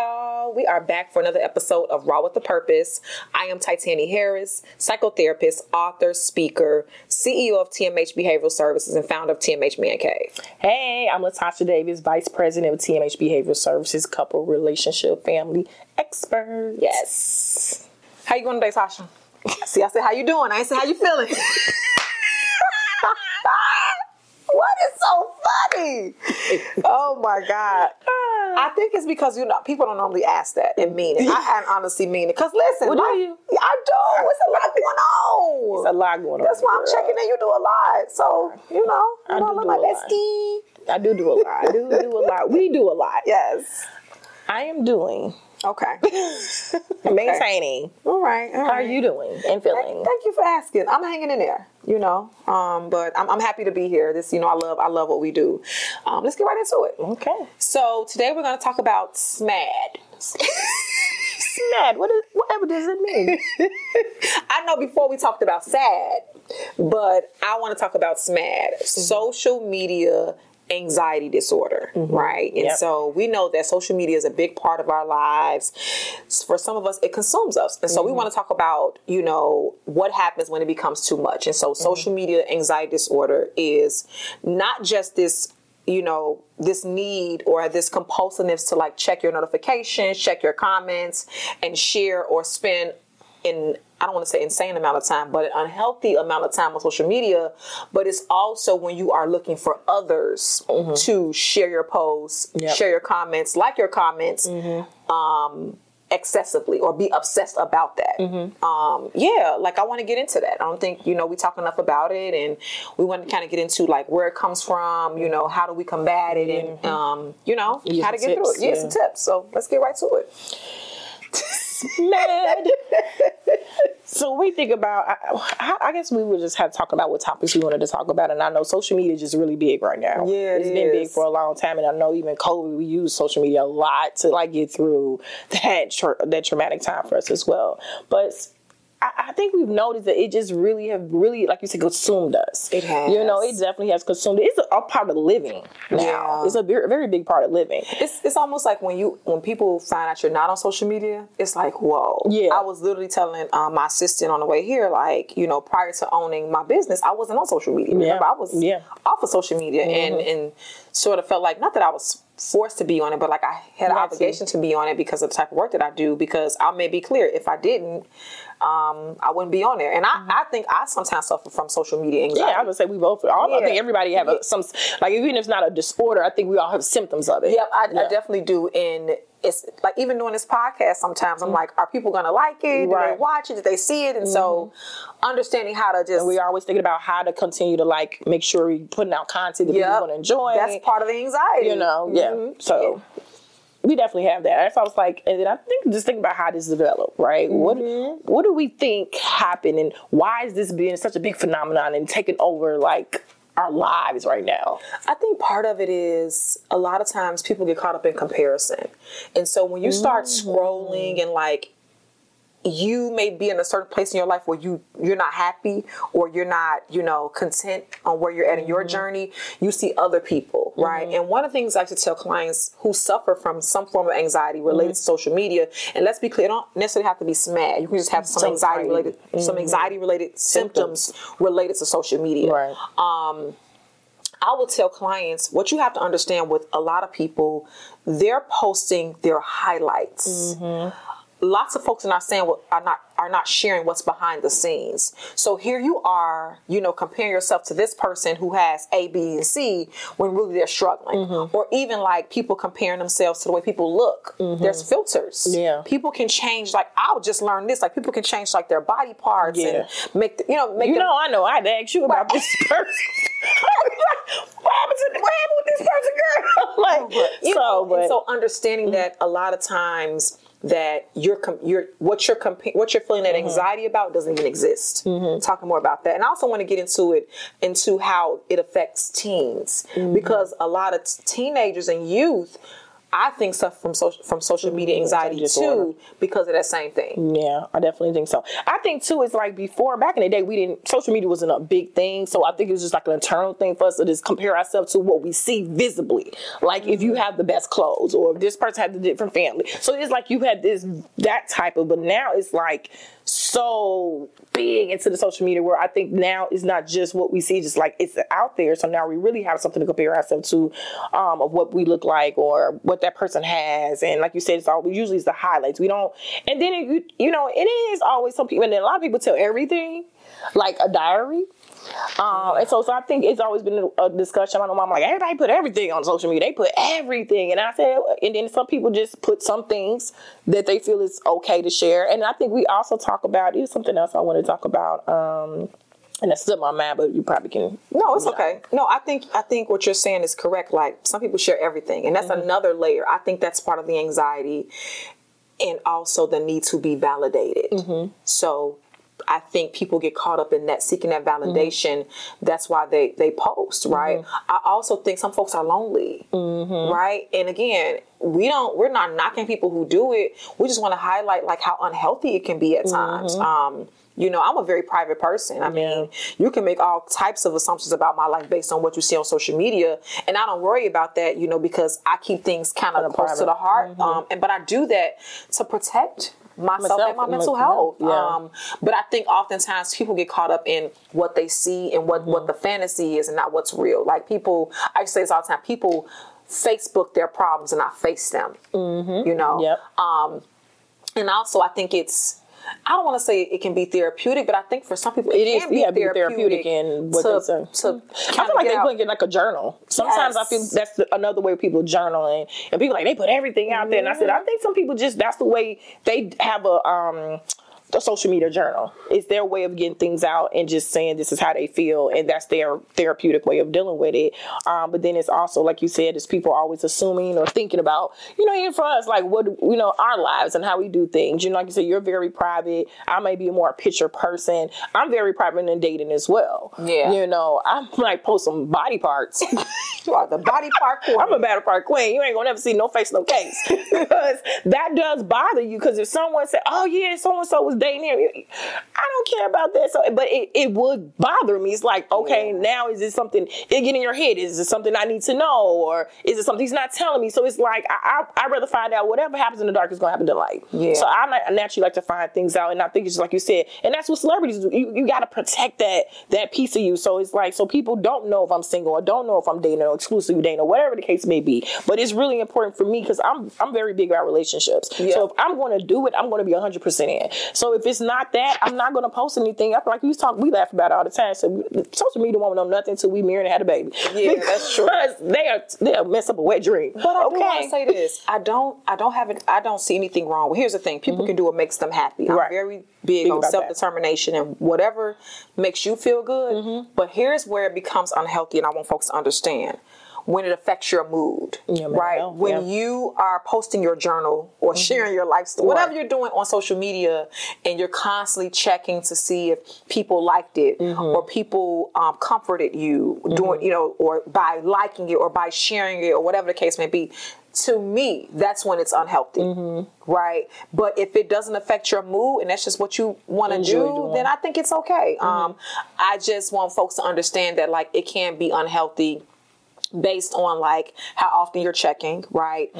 y'all. We are back for another episode of Raw with a Purpose. I am Titania Harris, psychotherapist, author, speaker, CEO of TMH Behavioral Services, and founder of TMH Man Cave. Hey, I'm Latasha Davis, Vice President of TMH Behavioral Services, couple relationship family expert. Yes. How you going today, Tasha? See, I said, how you doing? I ain't said, how you feeling? What is so funny? Oh my God. I think it's because, people don't normally ask that and mean it. I honestly mean it. Because listen, What do you? I do. It's a lot going on. It's a lot going on. That's why I'm checking in. You do a lot. So, I do look do my a lot. bestie. I do a lot. I do a lot. We do a lot. Yes. I am doing. Okay. Maintaining. All right. How are you doing and feeling? Thank you for asking. I'm hanging in there, but I'm happy to be here. This, I love what we do. Let's get right into it. Okay. So today we're going to talk about SMAD. SMAD. Whatever does it mean? I know before we talked about SAD, but I want to talk about SMAD, social media anxiety disorder, right? And so we know that social media is a big part of our lives. For some of us, it consumes us. And so we want to talk about, what happens when it becomes too much. And so social media anxiety disorder is not just this, this need or this compulsiveness to check your notifications, check your comments, and share or spend I don't want to say insane amount of time, but an unhealthy amount of time on social media. But it's also when you are looking for others to share your posts, share your comments, like your comments, excessively, or be obsessed about that. I want to get into that. I don't think, we talk enough about it, and we want to kind of get into where it comes from, how do we combat it, and, how to get through it. Some tips. So let's get right to it. Mad. So we think about, I guess we would just have to talk about what topics we wanted to talk about. And I know social media is just really big right now. Yeah, it's been big for a long time. And I know even COVID, we use social media a lot to get through that traumatic time for us as well. But I think we've noticed that it just really, like you said, consumed us. It has. It definitely has consumed. It's a part of living now. Yeah. It's a very big part of living. It's almost like when people find out you're not on social media, it's like, whoa. Yeah. I was literally telling my assistant on the way here, prior to owning my business, I wasn't on social media. Remember, I was off of social media and sort of felt like, not that I was forced to be on it, but I had an obligation to be on it because of the type of work that I do, because I may be clear, if I didn't, I wouldn't be on there. And I think I sometimes suffer from social media anxiety. Yeah, I would say we both. I think everybody have some, even if it's not a disorder, I think we all have symptoms of it. Yep, I definitely do. And it's even doing this podcast, sometimes I'm like, are people going to like it? Do they watch it? Do they see it? And so understanding how to just... And we're always thinking about how to continue to make sure we're putting out content that people want to enjoy. That's part of the anxiety. So... We definitely have that. So I was and then I think just thinking about how this developed, right? What do we think happened, and why is this being such a big phenomenon and taking over our lives right now? I think part of it is a lot of times people get caught up in comparison, and so when you start scrolling and you may be in a certain place in your life where you're not happy, or you're not, content on where you're at in your journey, you see other people, right? And one of the things I like to tell clients who suffer from some form of anxiety related to social media, and let's be clear, it don't necessarily have to be SMAD. You can just have some anxiety related symptoms related to social media. Right. I will tell clients, what you have to understand with a lot of people, they're posting their highlights. Lots of folks are not sharing what's behind the scenes. So here you are, comparing yourself to this person who has A, B, and C when really they're struggling. Or even people comparing themselves to the way people look. There's filters. Yeah. People can change. I'll just learn this. People can change their body parts and make I know. I had to ask you about this person. What happened with this person, girl? So understanding that a lot of times that what you're feeling that anxiety about doesn't even exist. Talking more about that. And I also want to get into how it affects teens, because a lot of teenagers and youth I think stuff from social media anxiety too, because of that same thing. Yeah, I definitely think so. I think too, it's like before, back in the day, social media wasn't a big thing. So I think it was just like an internal thing for us to just compare ourselves to what we see visibly. Like if you have the best clothes, or if this person had the different family. So it's like you had that type of, but now it's like so big into the social media where I think now it's not just what we see, just like it's out there. So now we really have something to compare ourselves to, of what we look like or what that person has. And like you said, usually it's the highlights. We don't, and then it is always some people, and then a lot of people tell everything like a diary. And so I think it's always been a discussion. I know I'm like, everybody put everything on social media. They put everything. And I said, and then some people just put some things that they feel is okay to share. And I think we also talk about, there's something else I want to talk about. And that's still my mind, but you probably can. No, it's okay. No, I think what you're saying is correct. Like some people share everything, and that's another layer. I think that's part of the anxiety, and also the need to be validated. So I think people get caught up in that, seeking that validation. That's why they post, right? I also think some folks are lonely, right? And again, we're not knocking people who do it. We just want to highlight like how unhealthy it can be at times. I'm a very private person. I mean, you can make all types of assumptions about my life based on what you see on social media. And I don't worry about that, because I keep things kind of close to the heart. But I do that to protect myself and my mental health. But I think oftentimes people get caught up in what they see and what the fantasy is and not what's real. Like people, I say this all the time, people Facebook their problems and not face them, And also I think I don't want to say it can be therapeutic, but I think for some people it can be therapeutic in what they say. I feel like they put it in like a journal. Sometimes I feel that's another way people journal, and people like they put everything out there. And I said I think some people that's the way they have a social media journal. It's their way of getting things out and just saying this is how they feel, and that's their therapeutic way of dealing with it. But then it's also, like you said, it's people always assuming or thinking about, even for us, like what, our lives and how we do things. Like you said, you're very private. I may be a more picture person. I'm very private in dating as well. Yeah. I might post some body parts. You are the body part queen. I'm a body part queen. You ain't gonna never see no face, no case. Because that does bother you. Because if someone said, oh yeah, so-and-so was dating him, I don't care about that. So, but it would bother me. It's like, okay, now is this something it get in your head? Is it something I need to know, or is it something he's not telling me? So it's like I'd rather find out whatever happens in the dark is gonna happen in the light. Yeah. So I naturally like to find things out, and I think it's just like you said, and that's what celebrities do. You got to protect that piece of you. So it's like, so people don't know if I'm single or don't know if I'm dating or exclusively dating or whatever the case may be. But it's really important for me because I'm very big about relationships. Yeah. So if I'm going to do it, I'm going to be 100% in. So if it's not that, I'm not going to post anything. I feel like we laugh about it all the time. So social media won't know nothing until we married and had a baby. Yeah, that's true. They'll mess up a wet dream. But I do want to say this. I don't see anything wrong. Well, here's the thing. People can do what makes them happy. I'm very big on self-determination and whatever makes you feel good. But here's where it becomes unhealthy, and I want folks to understand. When it affects your mood, right? When you are posting your journal or sharing your life story, whatever you're doing on social media, and you're constantly checking to see if people liked it or people comforted you doing, or by liking it or by sharing it or whatever the case may be. To me, that's when it's unhealthy, right? But if it doesn't affect your mood and that's just what you want to do, then I think it's okay. I just want folks to understand that, like, it can be unhealthy based on like how often you're checking, right?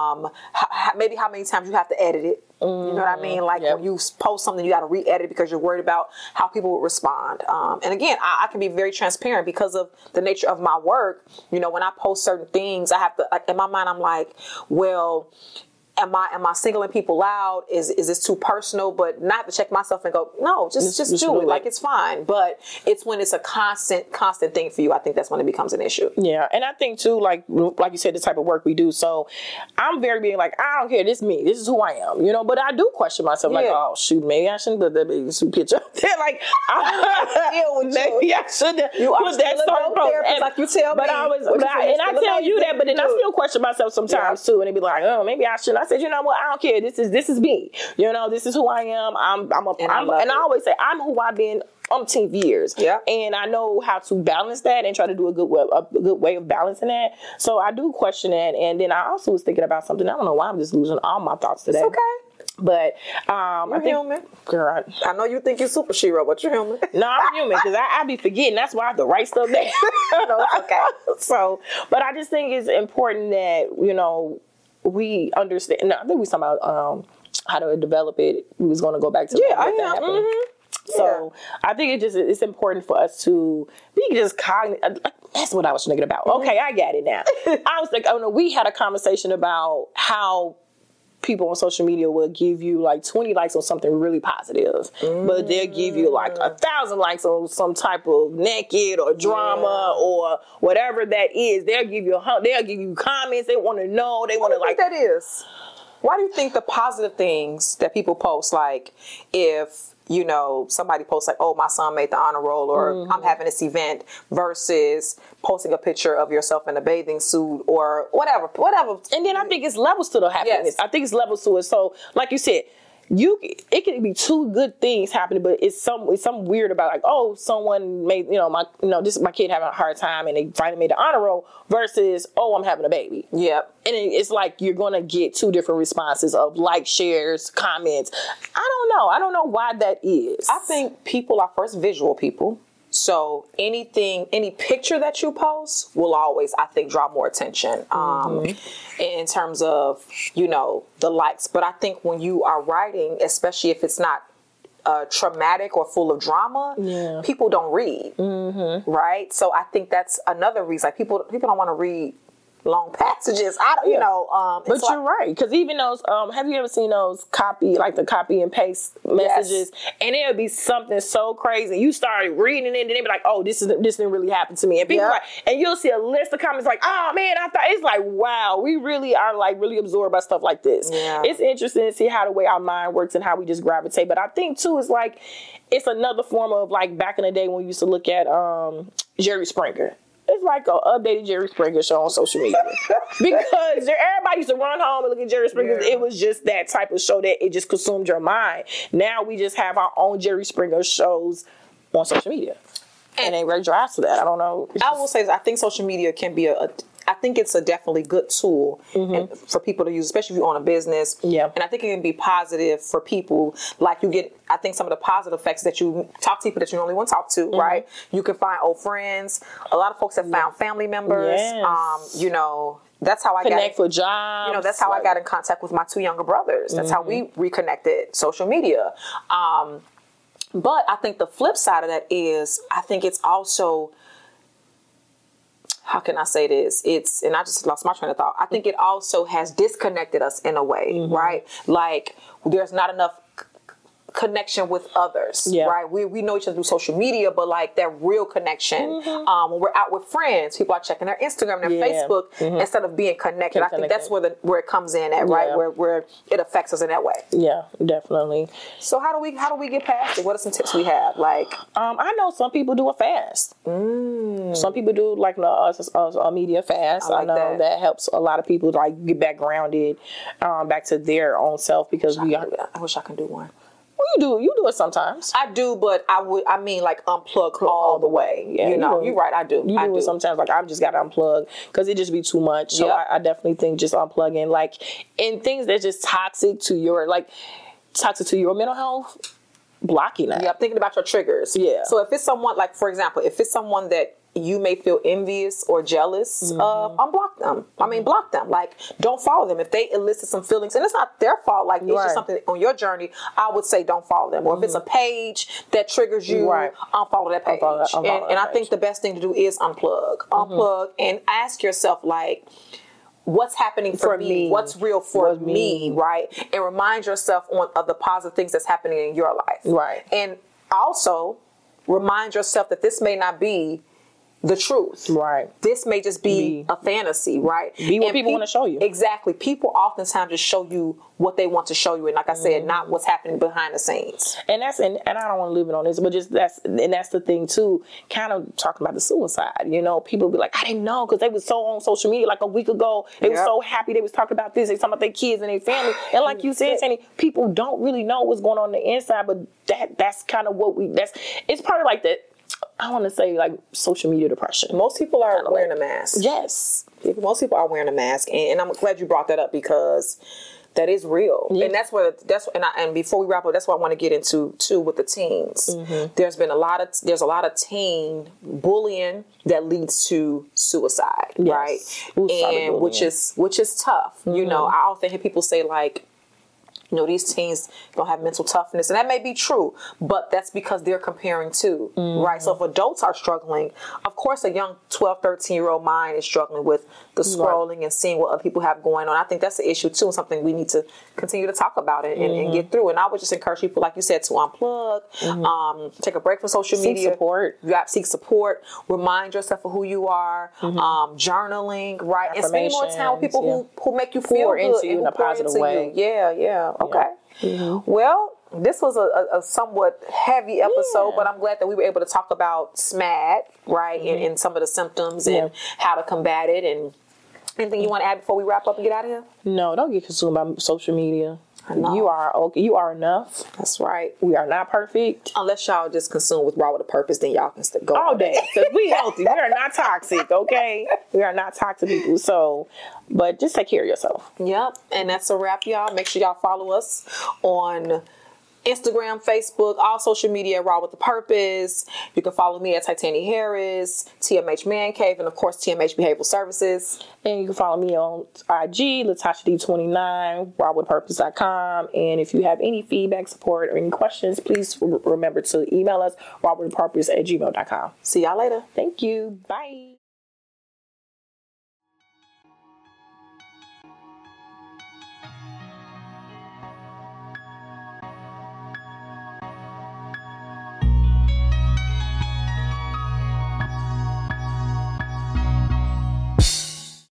Maybe how many times you have to edit it. You know what I mean? Like when you post something, you got to re-edit it because you're worried about how people will respond. And again, I can be very transparent because of the nature of my work. When I post certain things, I have to, like, in my mind, I'm like, well, am I singling people out? Is this too personal? But not to check myself and go, no, just do it. Like, it's fine. But it's when it's a constant thing for you, I think that's when it becomes an issue. Yeah. And I think too, like you said, the type of work we do. So I'm very being like, I don't care. This is me. This is who I am. But I do question myself. Like, oh shoot, maybe I shouldn't put that big picture up there. Like, maybe I shouldn't put that certain post. Like you tell me. But I tell you that, but then I still question myself sometimes too. And they be like, oh, maybe I shouldn't. I said, you know what? I don't care. This is me. This is who I am. I always say I'm who I've been umpteen years. Yeah. And I know how to balance that and try to do a good way of balancing that. So I do question that. And then I also was thinking about something. I don't know why I'm just losing all my thoughts today. It's okay. But I think, human. Girl, I know you think you're super shero, but you're human. no, I'm human because I be forgetting. That's why I have to write stuff down. No, it's okay. So, but I just think it's important that, you know, we understand. No, I think we was talking about how to develop it. We was going to go back to that happened. Mm-hmm. So I think it's important for us to be just cognitive. That's what I was thinking about. Mm-hmm. Okay, I got it now. I was like, oh no, we had a conversation about how people on social media will give you like 20 likes on something really positive, but they'll give you like 1,000 likes on some type of naked or drama or whatever that is. They'll give you comments. They want to know. They want to like. That is. Why do you think the positive things that people post, like if, you know, somebody posts like, oh, my son made the honor roll, or I'm having this event, versus posting a picture of yourself in a bathing suit or whatever. And then I think it's levels to the happiness. Yes. I think it's levels to it. So like you said, it can be two good things happening, but it's something weird about like, oh, someone made, my kid having a hard time and they finally made the honor roll, versus, oh, I'm having a baby. Yep. And it's like you're going to get two different responses of like, shares, comments. I don't know why that is. I think people are first visual people. So any picture that you post will always, I think, draw more attention in terms of, you know, the likes. But I think when you are writing, especially if it's not traumatic or full of drama, people don't read, right? So I think that's another reason. Like people don't want to read long passages. But so you're right, because even those have you ever seen those copy and paste messages? Yes. And it'll be something so crazy. You start reading it and they be like, oh, this didn't really happen to me. And people are like, and you'll see a list of comments like, oh man, I thought, it's like, wow, we really are like really absorbed by stuff like this. Yeah. It's interesting to see how the way our mind works and how we just gravitate. But I think too, it's like, it's another form of like back in the day when we used to look at Jerry Springer. It's like an updated Jerry Springer show on social media. Because everybody used to run home and look at Jerry Springer. Yeah. It was just that type of show that it just consumed your mind. Now we just have our own Jerry Springer shows on social media. And they really drive to that. I don't know. I will say this. I think social media can be I think it's a definitely good tool for people to use, especially if you own a business. Yeah. And I think it can be positive for people. Like you get, I think some of the positive effects that you talk to people that you only want to talk to, right? You can find old friends. A lot of folks have found family members. Yes. You know, that's how I connect for jobs. You know, that's how I got in contact with my two younger brothers. That's how we reconnected. Social media. But I think the flip side of that is, I think it's also, how can I say this? And I just lost my train of thought. I think it also has disconnected us in a way, right? Like there's not enough connection with others, right? We know each other through social media, but like that real connection, when we're out with friends, people are checking their Instagram, their Facebook, instead of being connected. I think that's where it comes in at, right? Where it affects us in that way. Yeah, definitely. So how do we get past it? What are some tips we have? Like, I know some people do a fast. Some people do like a media fast. I know that helps a lot of people like get back grounded, back to their own self, because I wish I could do one. Well, you do it sometimes. I do, but I mean like unplug all the way. Yeah, you're right. I do. You do it sometimes. Like I've just got to unplug because it just be too much. So I definitely think just unplugging, like in things that's just toxic to your mental health, blocking that. Yeah, I'm thinking about your triggers. Yeah. So if it's someone, like for example, if it's someone that you may feel envious or jealous of, unblock them. I mean, block them. Like, don't follow them. If they elicit some feelings, and it's not their fault, like, it's just something on your journey, I would say don't follow them. Or if it's a page that triggers you, unfollow that page. And I think the best thing to do is unplug. Unplug and ask yourself, like, what's happening for me? What's real for me, right? And remind yourself of the positive things that's happening in your life. Right. And also, remind yourself that this may not be the truth. Right. This may just be a fantasy, right? Be what people want to show you. Exactly. People oftentimes just show you what they want to show you, and like I said, not what's happening behind the scenes. And that's and I don't want to leave it on this, but just that's the thing too. Kind of talking about the suicide. You know, people be like, I didn't know because they was so on social media like a week ago. They was so happy they was talking about this. They talking about their kids and their family. And like you said, Sandy, people don't really know what's going on the inside, but that's kind of what it's part of like that. I want to say like social media depression. Most people are wearing a mask. Yes. Most people are wearing a mask. And I'm glad you brought that up because that is real. Yeah. And and before we wrap up, that's what I want to get into too with the teens. Mm-hmm. There's a lot of teen bullying that leads to suicide, right? And which is tough. Mm-hmm. You know, I often hear people say like, you know, these teens don't have mental toughness. And that may be true, but that's because they're comparing too, right? So if adults are struggling, of course, a young 12, 13-year-old mind is struggling with the scrolling and seeing what other people have going on. I think that's an issue too, and something we need to continue to talk about it and get through. And I would just encourage people, like you said, to unplug, take a break from social media. Seek support. Remind yourself of who you are. Journaling, right? And spend more time with people who make you feel good into you in a positive way. Yeah. Okay. Mm-hmm. Well, this was a somewhat heavy episode, but I'm glad that we were able to talk about SMAD, right? And some of the symptoms and how to combat it. And anything you want to add before we wrap up and get out of here? No, don't get consumed by social media. You are okay. You are enough. That's right. We are not perfect. Unless y'all just consume with Raw with a Purpose, then y'all can go all day. Because we healthy. We are not toxic, okay? We are not toxic people. So, but just take care of yourself. Yep. And that's a wrap, y'all. Make sure y'all follow us on Instagram, Facebook, all social media, Raw with a Purpose. You can follow me at Titania Harris, TMH Man Cave, and of course, TMH Behavioral Services. And you can follow me on IG, LatashaD29, rawwithapurpose.com. And if you have any feedback, support, or any questions, please remember to email us, rawwithapurpose@gmail.com. See y'all later. Thank you. Bye.